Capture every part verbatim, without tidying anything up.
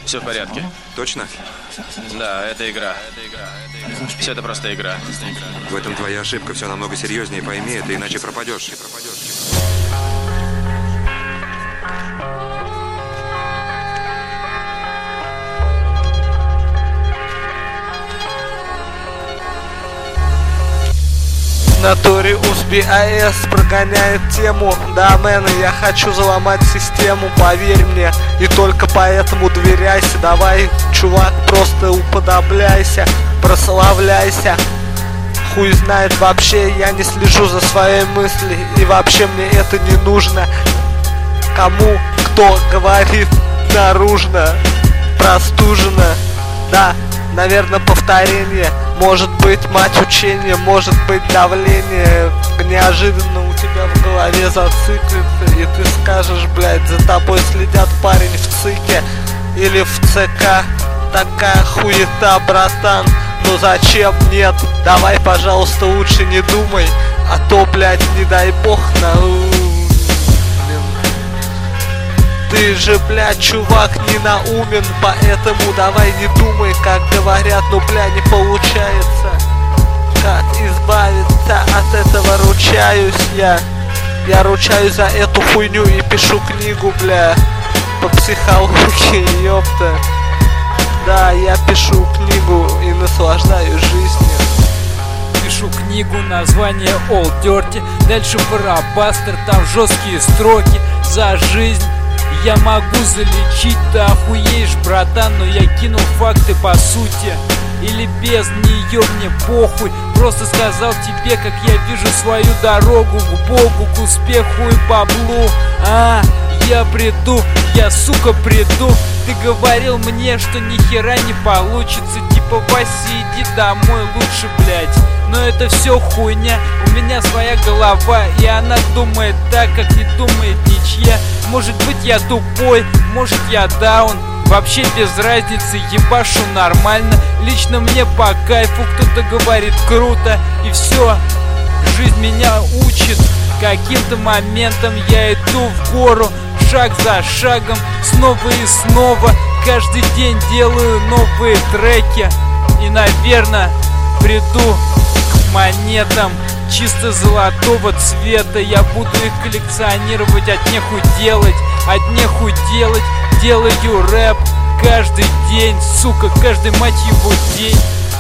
Все в порядке. Точно? Да, это игра. Все это просто игра. В этом твоя ошибка. Все намного серьезнее. Пойми это, иначе пропадешь. В натуре УСБ АЭС прогоняет тему. Да, мэн, я хочу заломать систему, поверь мне. И только поэтому доверяйся. Давай, чувак, просто уподобляйся, прославляйся. Хуй знает вообще, я не слежу за своей мыслью. И вообще мне это не нужно. Кому кто говорит наружно, простужено. Да, наверное, повторение. Может быть, мать учения, может быть, давление. Неожиданно у тебя в голове зациклится, и ты скажешь, блядь, за тобой следят, парень, в цике или в ЦК. Такая хуета, братан, ну зачем? Нет, давай, пожалуйста, лучше не думай. А то, блядь, не дай бог, на... Ты же, блядь, чувак, не наумен, поэтому давай не думай, как говорят, ну, бля, не получается. Как избавиться от этого, ручаюсь я. Я ручаюсь за эту хуйню и пишу книгу, бля, по психологии, ёпта. Да, я пишу книгу и наслаждаюсь жизнью. Пишу книгу, название All Dirty. Дальше Барабастер, там жесткие строки. За жизнь я могу залечить, ты охуеешь, братан, но я кинул факты по сути. Или без нее мне похуй. Просто сказал тебе, как я вижу свою дорогу к Богу, к успеху и баблу. А, я приду, я, сука, приду. Ты говорил мне, что ни хера не получится. Типа, Вася, иди домой лучше, блять. Но это все хуйня, у меня своя голова, и она думает так, как не думает ничья. Может быть, я тупой, может, я даун. Вообще без разницы, ебашу нормально. Лично мне по кайфу, кто-то говорит круто. И все, жизнь меня учит. Каким-то моментом я иду в гору, шаг за шагом, снова и снова. Каждый день делаю новые треки. И, наверное, приду к монетам чисто золотого цвета. Я буду их коллекционировать, от нехуй делать, от нехуй делать. Делаю рэп каждый день, сука, каждый, мать его, день.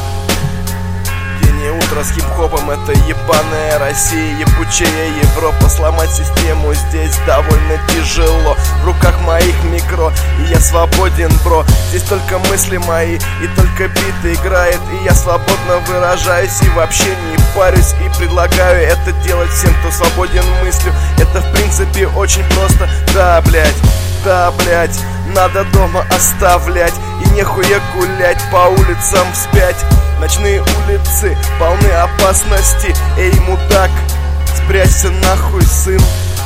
День и утро с хип-хопом, это ебаная Россия, ебучая Европа. Сломать систему здесь довольно тяжело. В руках моих микро, и я свободен, бро. Здесь только мысли мои, и только бит играет. И я свободно выражаюсь, и вообще не парюсь. И предлагаю это делать всем, кто свободен мыслью. Это в принципе очень просто, да, блять. Да, блять, надо дома оставлять, и нехуя гулять по улицам вспять. Ночные улицы полны опасности. Эй, мудак, спрячься нахуй, сын.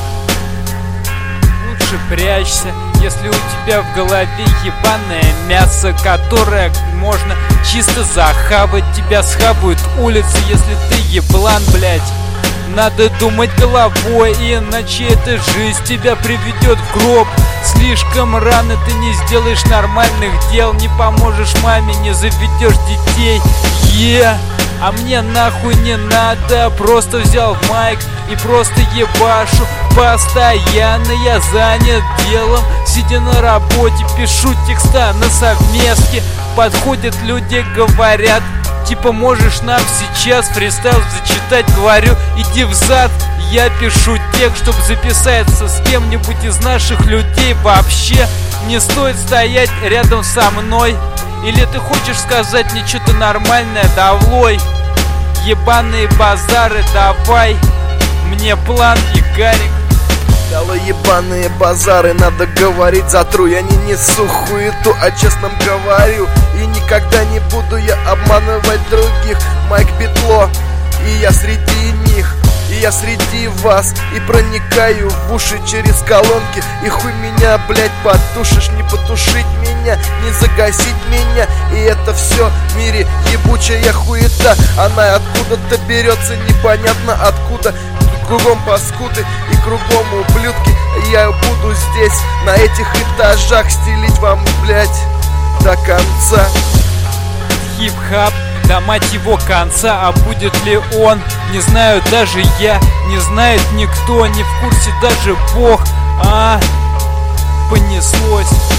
Лучше прячься, если у тебя в голове ебаное мясо, которое можно чисто захавать. Тебя схавают улицы, если ты еблан, блять. Надо думать головой, иначе эта жизнь тебя приведет в гроб. Слишком рано ты не сделаешь нормальных дел, не поможешь маме, не заведешь детей. Е, а мне нахуй не надо, просто взял майк и просто ебашу. Постоянно я занят делом, сидя на работе, пишу текста на совместке. Подходят люди, говорят, типа, можешь нам сейчас фристайл зачитать? Говорю, иди взад. Я пишу текст, чтобы записаться с кем-нибудь из наших людей. Вообще не стоит стоять рядом со мной. Или ты хочешь сказать мне что-то нормальное? Давай, ебаные базары, давай мне план и Гарик. Дало ебаные базары, надо говорить затру. Я не несу хуету, а честно говорю. И никогда не буду я обманывать других. Майк Битло, и я среди них. И я среди вас, и проникаю в уши через колонки. И хуй меня, блять, потушишь, не потушить меня, не загасить меня. И это все в мире ебучая хуета. Она откуда-то берется, непонятно откуда. Кругом паскуды и кругом ублюдки. Я буду здесь, на этих этажах, стелить вам, блять, до конца. Хип-хап, да мать его конца. А будет ли он, не знаю даже я, не знает никто, не в курсе даже Бог. А, понеслось.